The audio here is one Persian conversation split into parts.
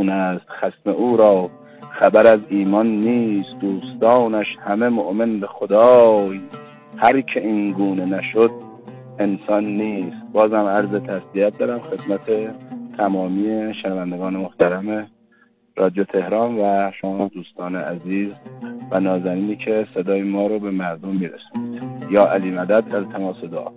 خون است خصم او را خبر از ایمان نیست. دوستانش همه مؤمن به خدای، هر که این گونه نشد انسان نیست. بازم عرض تسلیت دارم خدمت تمامی شنوندگان محترم رادیو تهران و شما دوستان عزیز و نازنینی که صدای ما رو به مردم میرسونید. یا علی مدد، التماس دعا.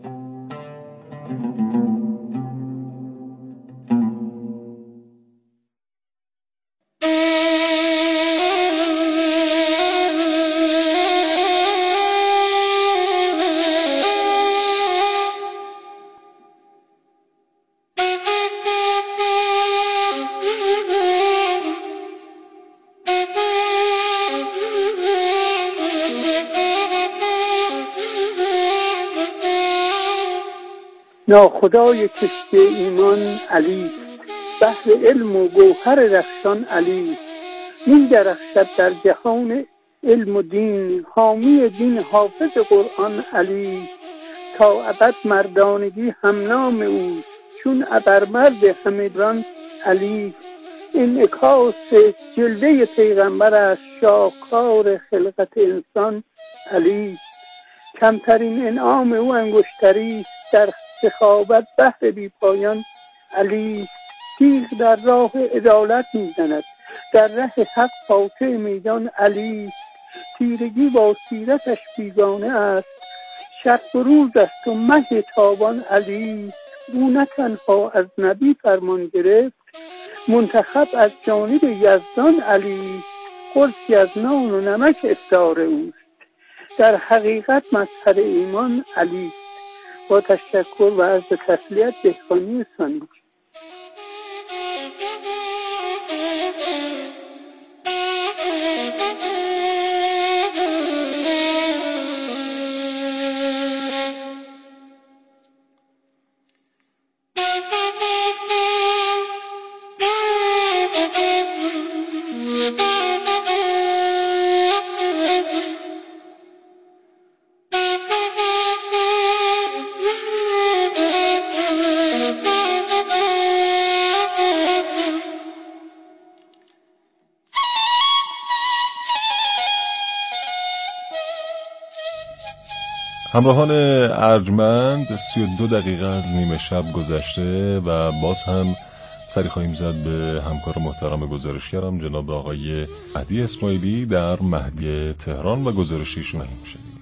ناخدای کشتی ایمان علی، بحر علم و گوهر رخشان علی. می درخشد در جهان علم و دین، حامی دین حافظ قرآن علی. تا ابد مردانگی همنام او، چون ابرمرد همگان علی. انعکاس جلوه پیغمبر است، شاهکار خلقت انسان علی. کمترین انعام او انگشتری، در سخاوت بحر بی پایان علی. تیغ در راه عدالت میزند، در ره حق قاطع میدان علی. تیرگی با سیرتش بیگانه است، شب و روز است و مه تابان علی. او نه تنها از نبی فرمان گرفت، منتخب از جانب یزدان علی. قرصی از نان و نمک افطار اوست، در حقیقت مظهر ایمان علی. با تشکر و عرض تسلیت دهقانی ثانی. همراهان ارجمند 32 دقیقه از نیمه شب گذشته و باز هم سری خواهیم زد به همکار محترم گزارشگرم جناب آقای مهدی اسماعیلی در مهدی تهران و گزارشیشون هم شدید.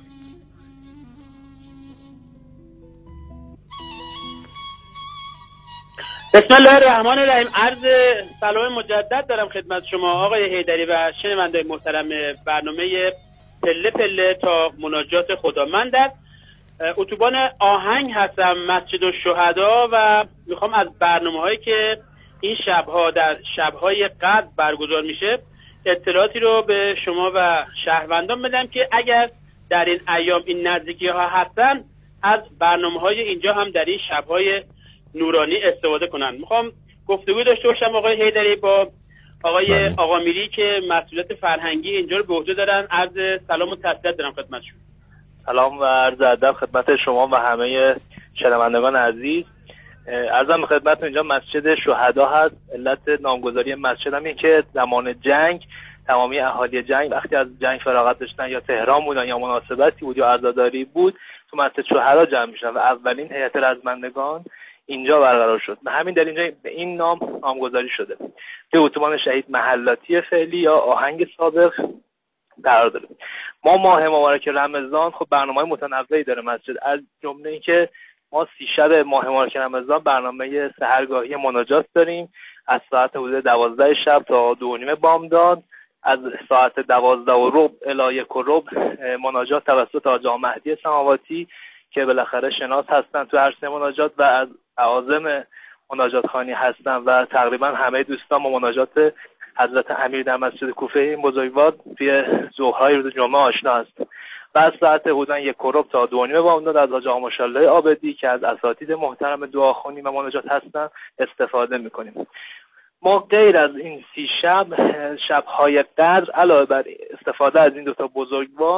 بسم الله الرحمن الرحیم. عرض سلام مجدد دارم خدمت شما آقای حیدری و شنوندگان محترم برنامه پله پله تا مناجات خدا. من در اتوبان آهنگ هستم، مسجد الشهدا، و میخوام از برنامه‌هایی که این شب‌ها در شب‌های قدر برگزار میشه اطلاعاتی رو به شما و شهروندان بدم که اگر در این ایام این نزدیکی‌ها هستن از برنامه‌های اینجا هم در این شب‌های نورانی استفاده کنن. میخوام گفتگو داشته باشم آقای حیدری با آقای آقامیری که مسئولیت فرهنگی اینجا رو به عهده دارن. عرض سلام و تسلیت دارم خدمتشون. سلام و عرض ادب خدمت شما و همه شنوندگان عزیز. عرضم به خدمت اینجا مسجد شهدا هست. علت نامگذاری مسجد هم این که زمان جنگ تمامی اهالی جنگ وقتی از جنگ فراغت داشتن یا تهران بودن یا مناسبتی بود یا عزاداری بود تو مسجد شهدا جمع میشن و اولین هیئت رزمندگان اینجا برقرار شد. به همین دلیل اینجا به این نامگذاری شده. به اتوبان شهید محلاتی فعلی یا آهنگ سابق قرار داره. ما ماه مبارک رمضان خب برنامه‌های متنوعی داره مسجد، از جمله اینکه ما 30 شب ماه مبارک رمضان برنامه سحرگاهی مناجات داریم از ساعت حدود 12 شب تا 2:30 بامداد. از ساعت 12:15 الی 1:15 مناجات توسط آقا مهدی سماواتی که بالاخره شناس هستن تو عرصه مناجات و از اعاظم مناجات خوانی هستن و تقریبا همه دوستان با مناجات حضرت امیر در مسجد کوفه این بزرگوار توی ظهرهای روز جمعه آشنا هست. و از ساعت حدود 1:15 تا 2:30 بامداد از حاج آقا ماشاءالله عابدی که از اساتید محترم دعاخوانی و مناجات هستن استفاده میکنیم. ما غیر از این 30 شب‌های قدر علاوه بر استفاده از این 2 تا بزرگوار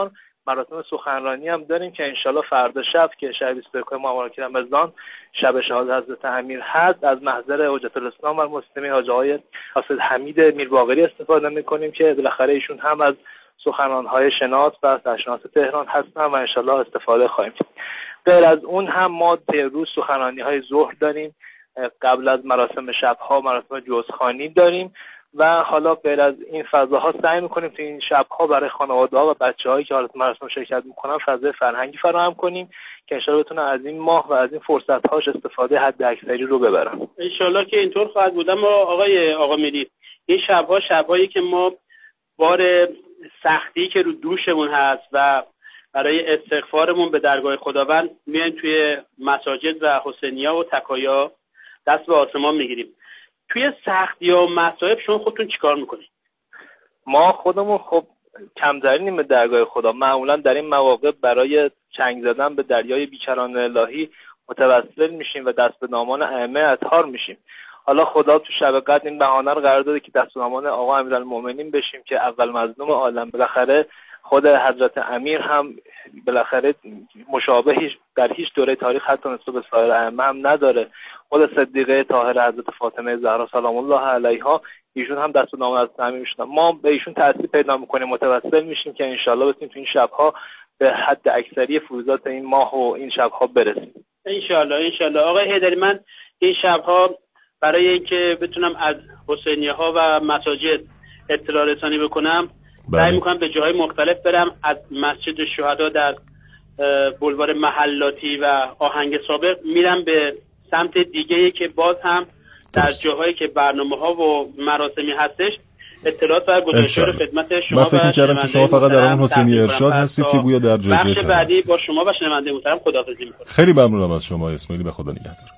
مراسم سخنرانی هم داریم که انشالله فردا شب که شب 21 ماه رمضان شب شهادت حضرت امیر هست، از محضر حجت الاسلام و المسلمین حاج آقای حافظ حمید میرباقری استفاده میکنیم که بالاخره ایشون هم از سخنران‌های شناس و سرشناس تهران هستن و انشالله استفاده خواهیم کرد. غیر از اون هم ما روز سخنرانی‌های ظهر داریم، قبل از مراسم شب‌ها مراسم جزخوانی داریم و حالا غیر از این فضاها سعی می‌کنیم تو این شب‌ها برای خانواده‌ها و بچه‌هایی که حالا مراسم شرکت می‌کنن فضای فرهنگی فراهم کنیم که انشالله بتونن از این ماه و از این فرصت‌هاش استفاده حد اکثری رو ببرن. انشالله که اینطور خواهد بود. اما آقا میری، این شب‌ها شب‌هایی که ما بار سختی که رو دوشمون هست و برای استغفارمون به درگاه خداوند میایم توی مساجد و حسینیه و تکایا دست به آسمان میگیریم. توی سختی و مصائب شما خودتون چیکار میکنید؟ ما خودمون خب کمترینیم به درگاه خدا. معمولا در این مواقع برای چنگ زدن به دریای بیکران الهی متوسل میشیم و دست به دامان ائمه اطهار میشیم. حالا خدا تو شب قدر این بهانه رو قرار داده که دست به دامان آقا امیرالمومنین بشیم که اول مظلوم عالم. بالاخره خود حضرت امیر هم بالاخره مشابهی در هیچ دوره تاریخ حتی نسبت به سایر ائمه هم نداره. خود صدیقه طاهره حضرت فاطمه زهرا سلام الله علیها ایشون هم دست به دامان حضرت امیر میشدن. ما به ایشون تأثیر پیدا میکنیم، متوسل میشیم که انشالله بتونیم تو این شبها به حد اکثری فروزات این ماه و این شبها برسیم. انشالله. آقای حیدری، من این شبها برای اینکه بتونم از حسینیه ها و مساجد اطلاع رسانی بکنم سعی میکنم به جاهای مختلف برم. از مسجد شهدا در بلوار محلاتی و آهنگ سابق میرم به سمت دیگه‌ای که باز هم در جاهایی که برنامه‌ها و مراسمی هستش اطلاعات و گزارش‌ها رو خدمت شما. من فکر می‌کردم که شما فقط در اون حسینی ارشاد هستید که گویا در جای بخش بعدی با شما و شنونده محترم خداحافظی می‌کنم. خیلی ممنونم از شما اسماعیلی، به خدا نگهدار.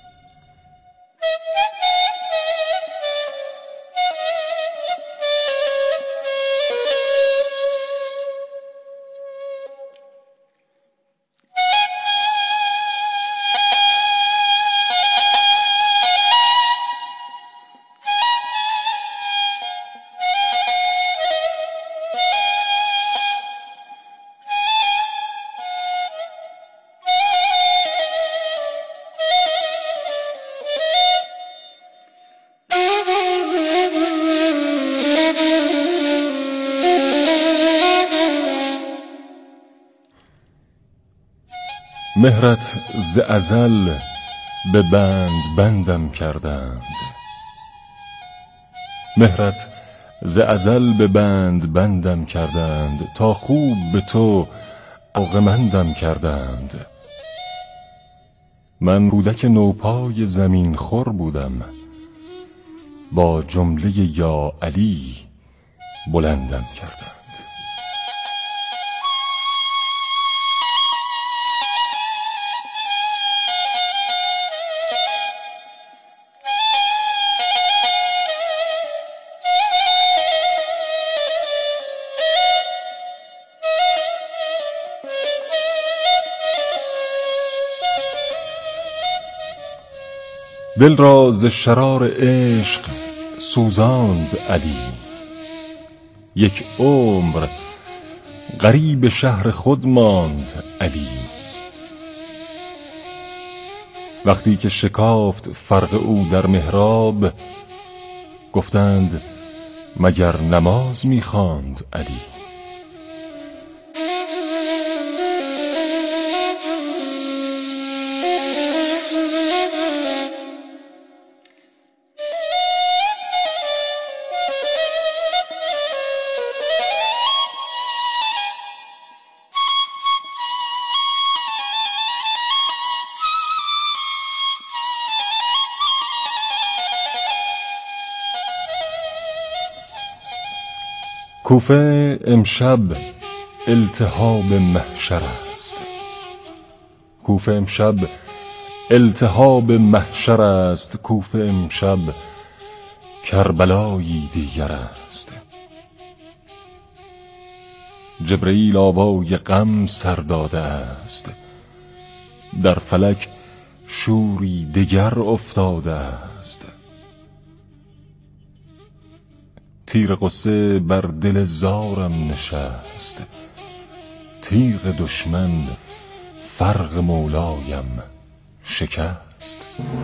مهرت ز ازل به بندم کردند، مهرت ز ازل به بندم کردند، تا خوب به تو عاقمندم کردند. من کودک نوپای زمین خور بودم، با جمله یا علی بلندم کردند. دل را ز شرار عشق سوزاند علی، یک عمر غریب شهر خود ماند علی. وقتی که شکافت فرق او در محراب، گفتند مگر نماز می‌خواند علی. کوفه امشب التهاب محشر است، کوفه امشب التهاب محشر است، کوفه امشب کربلایی دیگر است. جبرئیل آوای غم سر داده است، در فلک شوری دگر افتاده است. تیر قصه بر دل زارم نشست، تیغ دشمن فرق مولایم شکست.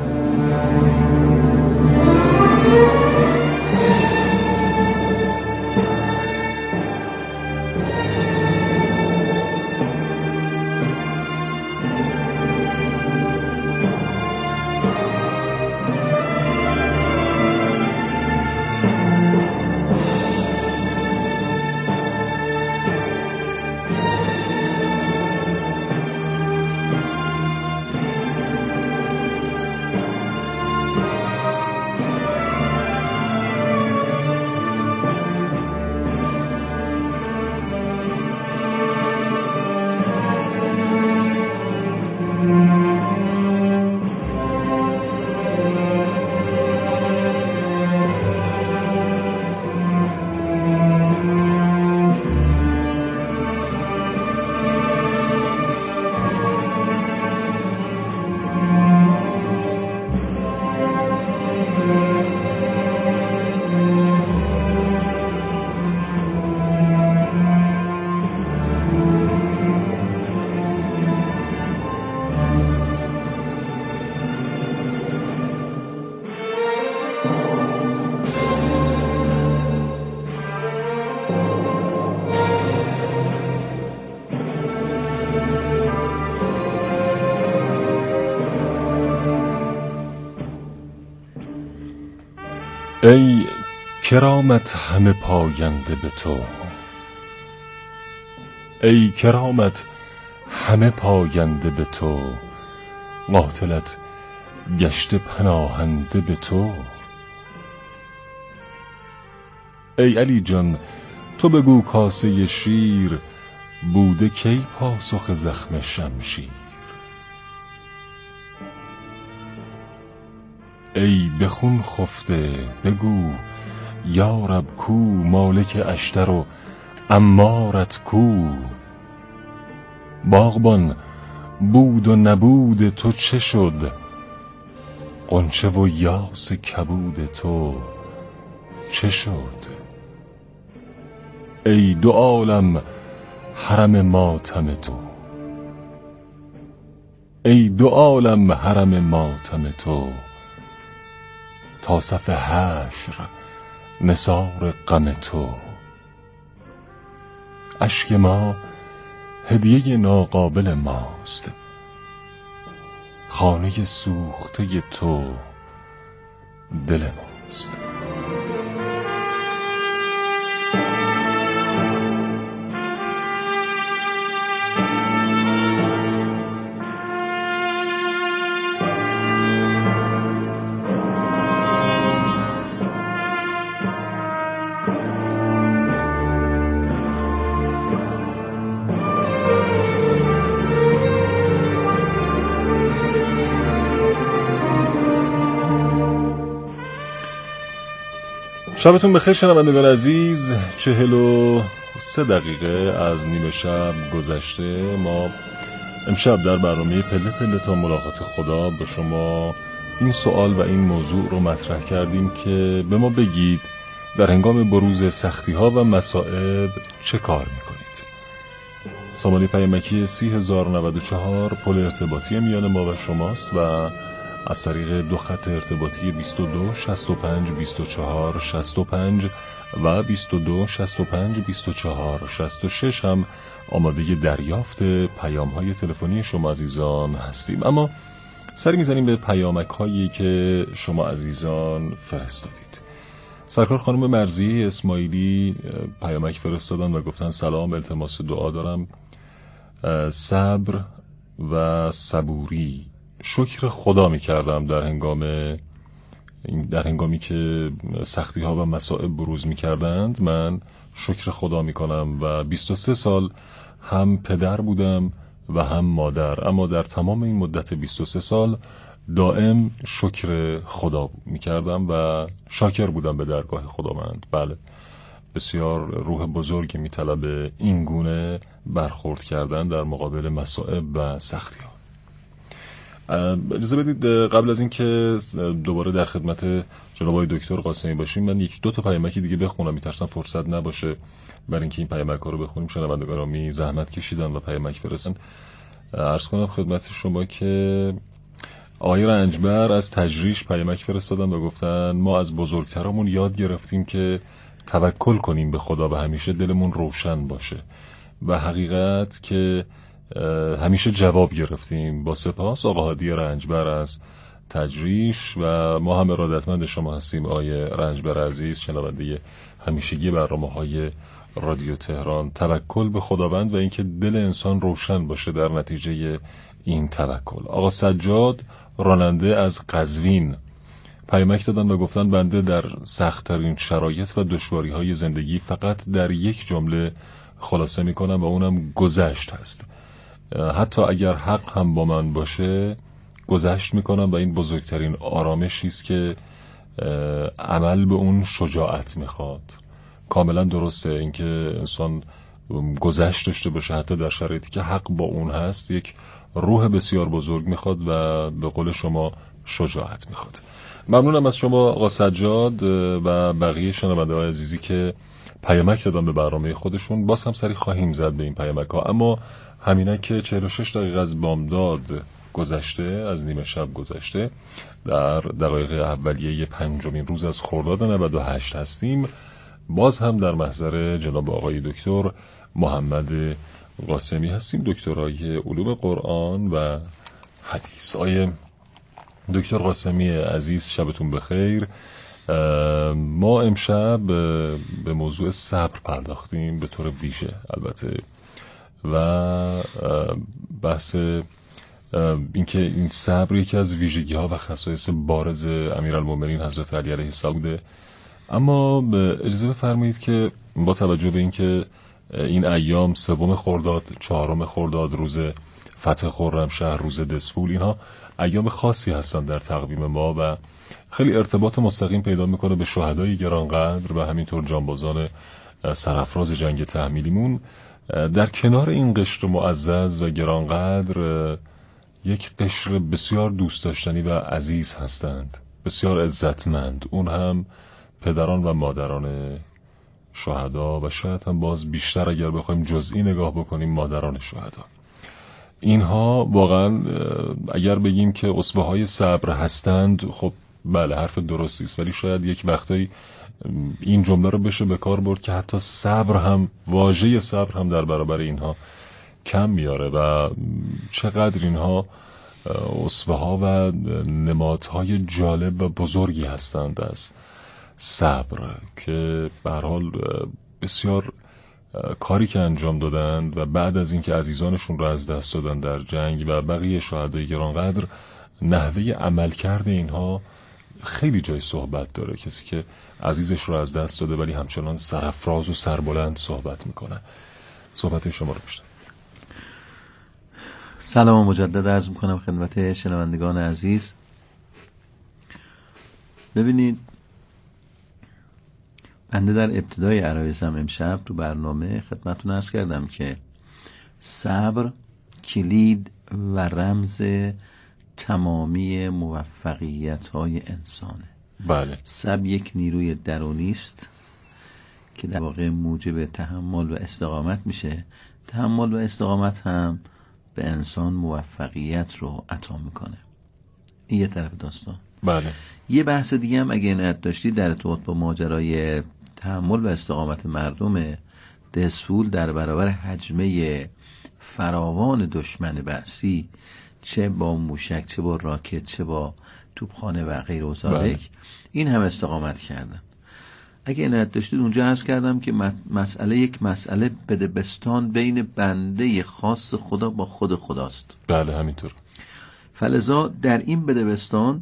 ای کرامت همه پاینده به تو، ای کرامت همه پاینده به تو، قاتلت گشته پناهنده به تو. ای علی جان تو بگو کاسه شیر، بوده کی پاسخ زخم شمشیر. ای به خون خفته بگو یا رب کو، مالک اشتر و عمارت کو. باغبان بود و نبود تو چه شد، غنچه و یاس کبود تو چه شد. ای دو عالم حرم ماتم تو، ای دو عالم حرم ماتم تو، تا صف حشر نثار غم تو. اشک ما هدیه ناقابل ماست، خانه سوخته تو دل ماست. شبتون بخیر شنوندگان عزیز. 43 دقیقه از نیمه شب گذشته. ما امشب در برنامه پله پله تا ملاقات خدا به شما این سوال و این موضوع رو مطرح کردیم که به ما بگید در هنگام بروز سختی ها و مصائب چه کار میکنید. سامانه پیامکی 30094 پل ارتباطی میان ما و شماست و از طریق دو خط ارتباطی 22 65 24 65 و 22 65 24 66 هم آماده دریافت پیام های تلفنی شما عزیزان هستیم. اما سری میزنیم به پیامک هایی که شما عزیزان فرستادید. سرکار خانم مرضی اسماعیلی پیامک فرستادن و گفتن سلام، التماس دعا دارم. صبر و صبوری شکر خدا میکردم در هنگامی که سختی ها و مصائب بروز میکردند. من شکر خدا میکنم و 23 سال هم پدر بودم و هم مادر، اما در تمام این مدت 23 سال دائم شکر خدا میکردم و شاکر بودم به درگاه خداوند. بله، بسیار روح بزرگی میطلبه این گونه برخورد کردن در مقابل مصائب و سختی ها. اجازه بدید قبل از این که دوباره در خدمت جناب آقای دکتر قاسمی باشیم من یک دو تا پیامک دیگه بخونم، میترسم فرصت نباشه برای اینکه این پیامک‌ها رو بخونیم. شنوندگان گرامی زحمت کشیدن و پیامک فرستن. عرض کنم خدمت شما که آقای رنجبر از تجریش پیامک فرستادن و گفتن ما از بزرگترامون یاد گرفتیم که توکل کنیم به خدا و همیشه دلمون روشن باشه و حقیقت که همیشه جواب گرفتیم. با سپاس آقا هادی رنجبر از تجریش و ما هم ارادتمند شما هستیم آقای رنجبر عزیز، شنونده همیشگی برنامه‌های رادیو تهران. توکل به خداوند و اینکه دل انسان روشن باشه در نتیجه این توکل. آقا سجاد راننده از قزوین پیامک دادن و گفتن بنده در سخت‌ترین شرایط و دشواری‌های زندگی فقط در یک جمله خلاصه می‌کنم و اونم گذشت هست. حتی اگر حق هم با من باشه گذشت می‌کنم و این بزرگترین آرامشی است که عمل به اون شجاعت می‌خواد. کاملا درسته اینکه انسان گذشت داشته باشه حتی در شرایطی که حق با اون هست، یک روح بسیار بزرگ میخواد و به قول شما شجاعت میخواد. ممنونم از شما آقا سجاد و بقیه شنونده‌های عزیزی که پیامک دادن به برنامه خودشون. باز هم سری خواهیم زد به این پیامک ها، اما همینه که 46 دقیقه از بامداد گذشته، از نیمه شب گذشته، در دقایق اولیه 5مین روز از خرداد 98 هستیم. باز هم در محضر جناب آقای دکتر محمد قاسمی هستیم، دکترای علوم قرآن و حدیث. آقای دکتر قاسمی عزیز شبتون بخیر. ما امشب به موضوع صبر پرداختیم به طور ویژه البته و بحث اینکه این صبر یکی از ویژگی ها و خصایص بارز امیرالمومنین حضرت علی علیه السلام بوده. اما اجازه بفرمایید که با توجه به اینکه این ایام 3 خرداد، 4 خرداد، روز فتح خرمشهر، روز دسفول، اینها ایام خاصی هستن در تقویم ما و خیلی ارتباط مستقیم پیدا میکنه به شهدای گرانقدر و همینطور جانبازان سرافراز جنگ تحمیلیمون. در کنار این قشر معزز و گرانقدر یک قشر بسیار دوست داشتنی و عزیز هستند، بسیار عزتمند، اون هم پدران و مادران شهدا و شاید هم باز بیشتر اگر بخوایم جزئی نگاه بکنیم مادران شهدا. اینها واقعا اگر بگیم که اسوه‌های صبر هستند، خب بله حرف درستی است، ولی شاید یک وقتایی این جمله رو بشه به کار برد که حتی صبر هم، واژه صبر هم در برابر اینها کم میاره و چقدر اینها اسوه‌ها و نمادهای جالب و بزرگی هستند از صبر که به هر حال بسیار کاری که انجام دادند و بعد از اینکه عزیزانشون رو از دست دادن در جنگ و بقیه شهدای گرانقدر، نحوه عملکرد اینها خیلی جای صحبت داره. کسی که عزیزش رو از دست داده ولی همچنان سرافراز و سربلند صحبت میکنه. صحبت شما رو بشنویم. سلام مجدد عرض میکنم خدمت شنوندگان عزیز. ببینید، بنده در ابتدای عرایزم امشب تو برنامه خدمتتون عرض کردم که صبر کلید و رمز تمامی موفقیت‌های انسانه. بله. صبر یک نیروی درونی است که در واقع موجب تحمل و استقامت میشه. تحمل و استقامت هم به انسان موفقیت رو عطا میکنه. این یه طرف داستان. بله. یه بحث دیگه هم اگه عنایت داشتی در ارتباط با ماجرای تحمل و استقامت مردم دسفول در برابر حجمه فراوان دشمن بعثی، چه با موشک، چه با راکت، چه با توپخانه و غیر و ذالک، این هم استقامت کردن. اگه عنایت داشتید اونجا عرض کردم که مسئله یک مسئله بدبستان بین بنده خاص خدا با خود خداست. بله همینطور. فلذا در این بدبستان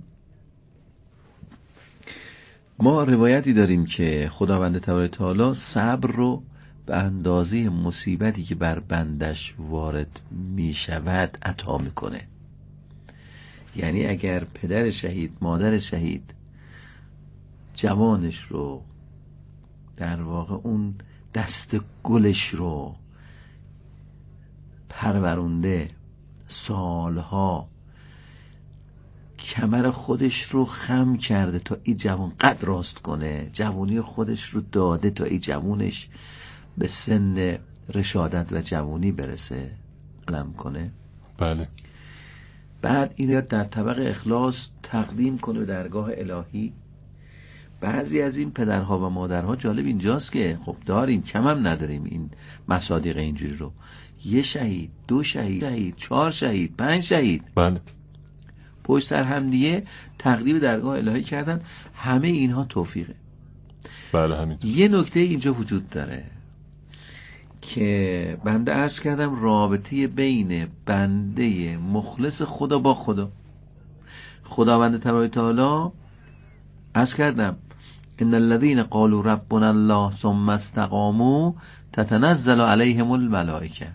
ما روایتی داریم که خداوند تبارک و تعالی صبر رو به اندازه مصیبتی که بر بندش وارد می شود عطا میکنه. یعنی اگر پدر شهید، مادر شهید جوانش رو، در واقع اون دست گلش رو پرورونده سالها کمر خودش رو خم کرده تا این جوان قد راست کنه، جوانی خودش رو داده تا این جوانش به سن رشادت و جوانی برسه، علم کنه. بله. بعد این در طبق اخلاص تقدیم کنه به درگاه الهی. بعضی از این پدرها و مادرها جالب اینجاست که خب داریم، کم هم نداریم این مصادیق اینجوری رو، 1 شهید، 2 شهید، 4 شهید، 5 شهید، بله، پشت سر هم دیگه تقدیم درگاه الهی کردن. همه اینها توفیقه. بله همینطور. یه نکته اینجا وجود داره که بنده عرض کردم، رابطه بین بنده مخلص خدا با خدا، خداوند تبارک و تعالی، عرض کردم ان الذين قالوا ربنا الله ثم استقاموا تتنزل عليهم الملائکه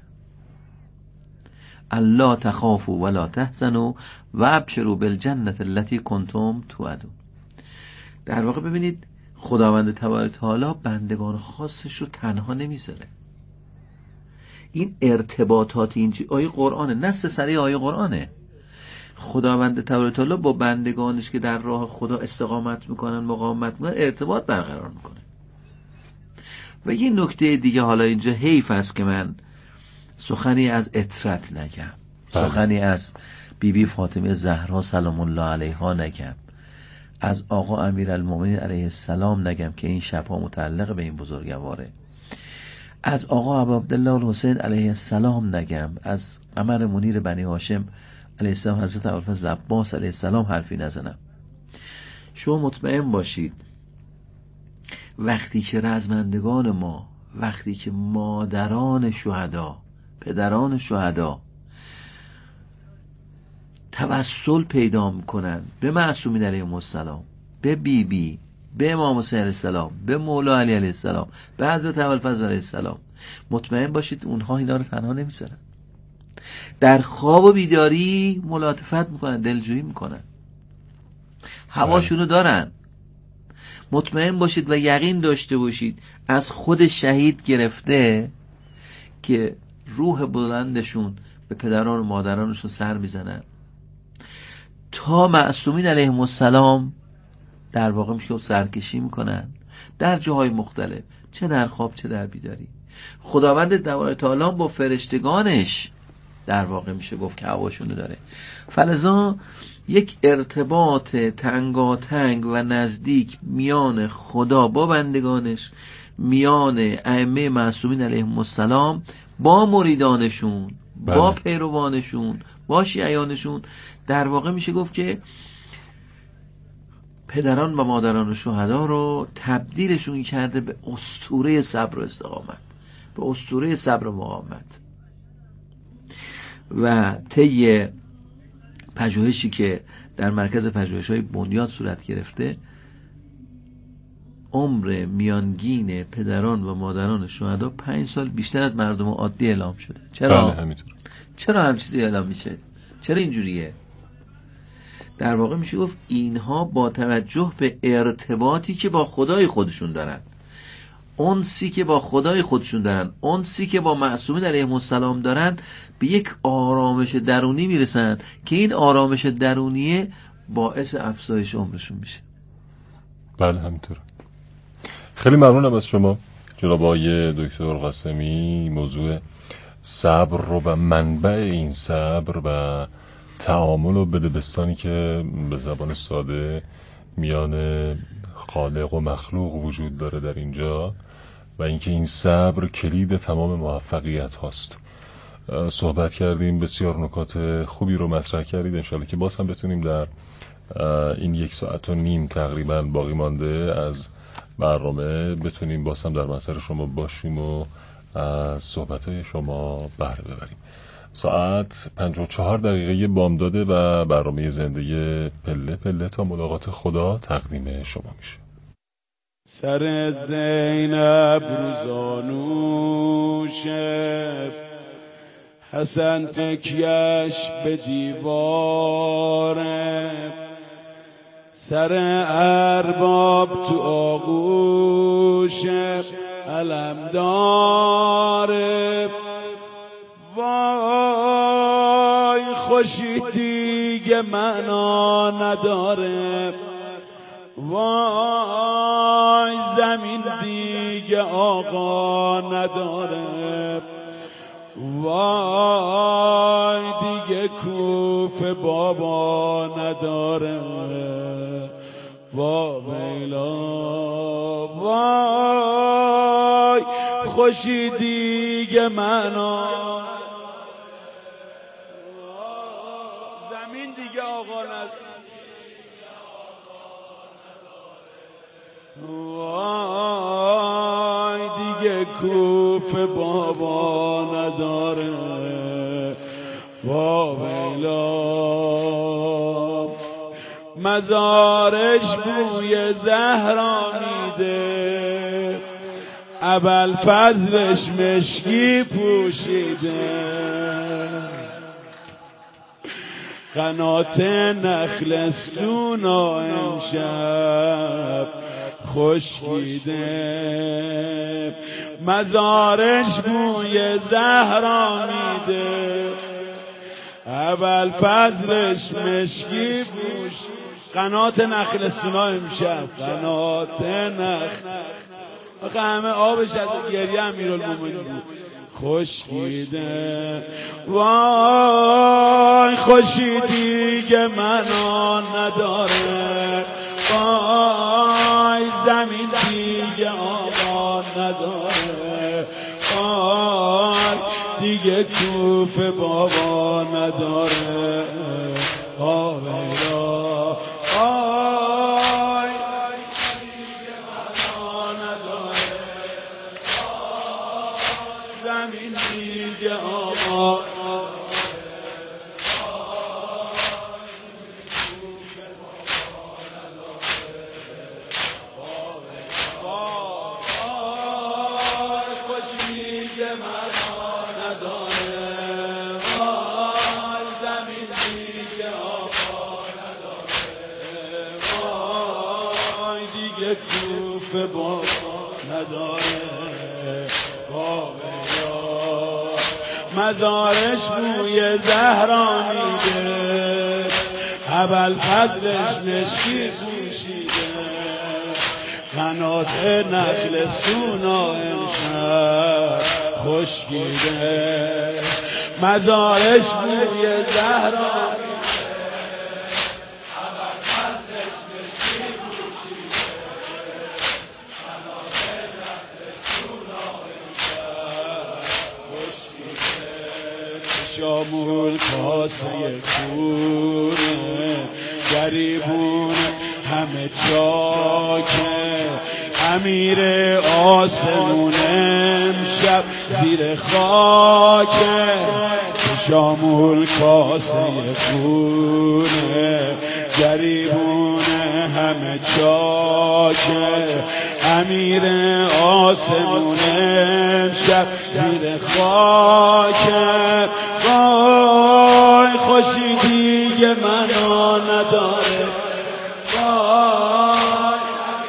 الا تخافوا ولا تحزنوا وابشروا بالجنة التي كنتم توعدون. در واقع ببینید خداوند تبارک و تعالی بندگان خاصش رو تنها نمیذاره. این ارتباطات اینجا آیه قرآنه، نص صریح آیه قرآنه. خداوند تبارک و تعالی با بندگانش که در راه خدا استقامت میکنن، مقاومت میکنن، ارتباط برقرار میکنه. و یه نکته دیگه، حالا اینجا حیف است که من سخنی از عترت نگم، سخنی از بیبی فاطمه زهرا سلام الله علیها نگم، از آقا امیرالمومنین علیه السلام نگم که این شبها متعلق به این بزرگواره، از آقا ابو عبدالله الحسین علیه السلام نگم، از قمر منیر بنی هاشم علیه السلام حضرت ابوالفضل عباس علیه السلام حرفی نزنم. شما مطمئن باشید وقتی که رزمندگان ما، وقتی که مادران شهدا، پدران شهدا توسل پیدا میکنن به معصومین علیهم السلام، به بیبی، به امام حسین علیه السلام، به مولا علی علیه السلام، به حضرت ابوالفضل علیه السلام، مطمئن باشید اونها اینا رو تنها نمیذارن. در خواب و بیداری ملاطفت میکنن، دلجویی میکنن، هواشونو دارن. مطمئن باشید و یقین داشته باشید از خود شهید گرفته که روح بلندشون به پدران و مادرانشون سر میزنن، تا معصومین علیهم السلام در واقع میشه که سرکشی میکنن در جاهای مختلف، چه در خواب چه در بیداری. خداوند تبارک و تعالی با فرشتگانش در واقع میشه گفت که هواشونو داره. فلذا یک ارتباط تنگاتنگ و نزدیک میان خدا با بندگانش، میان ائمه معصومین علیهم السلام با مریدانشون، با پیروانشون، با شیعیانشون، در واقع میشه گفت که پدران و مادران شهدا رو تبدیلشون کرده به اسطوره صبر و استقامت، به اسطوره صبر و مقاومت. و طی پژوهشی که در مرکز پژوهش‌های بنیاد صورت گرفته، عمر میانگین پدران و مادران شهدا 5 سال بیشتر از مردم عادی اعلام شده. چرا؟ چرا هم چیزی اعلام میشه؟ چرا اینجوریه؟ در واقع میشه گفت اینها با توجه به ارتباطی که با خدای خودشون دارن، انسی که با خدای خودشون دارن، انسی که با معصومین علیهم السلام دارن، به یک آرامش درونی میرسن که این آرامش درونیه باعث افزایش عمرشون میشه. بله همینطوره. خیلی ممنونم از شما جناب آقای دکتر قاسمی. موضوع صبر رو و منبع این صبر و تعامل و بدبستانی که به زبان ساده میان خالق و مخلوق وجود داره در اینجا و اینکه این صبر کلید تمام موفقیت هاست صحبت کردیم. بسیار نکات خوبی رو مطرح کردید. انشالله که باز هم بتونیم در این 1.5 ساعت تقریبا باقی مانده از برنامه بتونیم باز هم در محضر شما باشیم و از صحبت‌های شما بهره ببریم. ساعت 54 دقیقه بامداده و برنامه زنده پله پله تا ملاقات خدا تقدیم شما میشه. سر زینب روزانوشه، حسن تکیش به دیواره، سر ارباب تو آغوشه علم داره. وای خوشی دیگه دیگه معنا نداره، وای زمین دیگه آقا نداره، وای دیگه کوفه بابا نداره، وا ویلا وای خوشی دیگه معنا، زمین دیگه آقا نداره، وای دیگه کوفه بابا نداره، وا ویلا مزارش بوی زهرا میده، ابوالفضلش مشکی پوشیده، قنات نخلستونا امشب خشکیده، مزارش بوی زهرا میده، ابوالفضلش مشکی پوش، قنات نخلستونا امشب، قنات نخل آخه همه آبش از گریه امیرالمومنین بود، خشکیده، وای خوشی دیگه معنا نداره، وای زمین دیگه آقا نداره، وای دیگه کوفه بابا نداره، آویلا وای دیگه معنا نداره، زمین دیگه آقا کوفه بابا نداره، بابا مزارش بوی زهرا میده، ابوالفضلش مشکی پوشیده، قنات نخلستونا امشب خشکیده، مزارش بوی زهرا شامول کاسه خونه، گریبون همه چاکه، امیر آسمون امشب زیر خاکه، شامول کاسه خونه، گریبون همه چاکه، امیر آسمون امشب زیر خاکه، وای خوشی دیگه معنا نداره، وای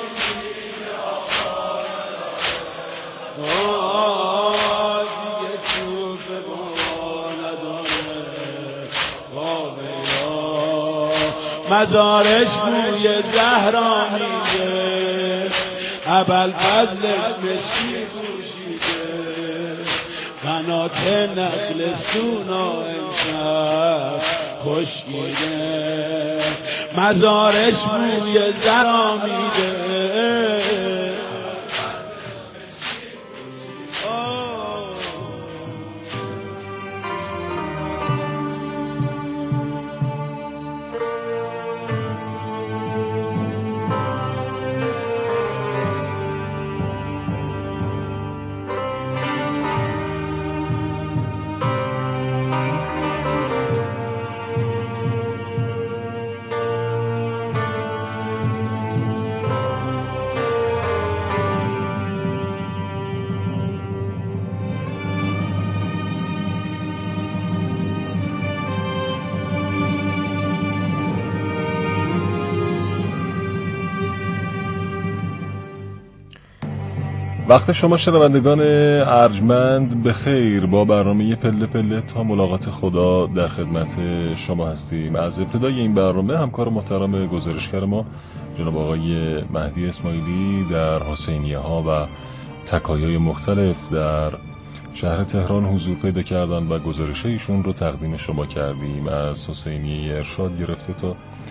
وای دیگه کوفه بابا نداره، وای مزارش بوی زهرا میده، ابوالفضلش مشکی پوشیده، قنات نخلستونا امشب خشکیده، مزارش بوی زهرا میده، وقت شما شنوندگان ارجمند به خیر. با برنامه پله پله تا ملاقات خدا در خدمت شما هستیم. از ابتدای این برنامه همکار محترم گزارشگر ما جناب آقای مهدی اسماعیلی در حسینیه ها و تکایای مختلف در شهر تهران حضور پیدا کردن و گزارش ایشون رو تقدیم شما کردیم. از حسینیه ارشاد گرفته تا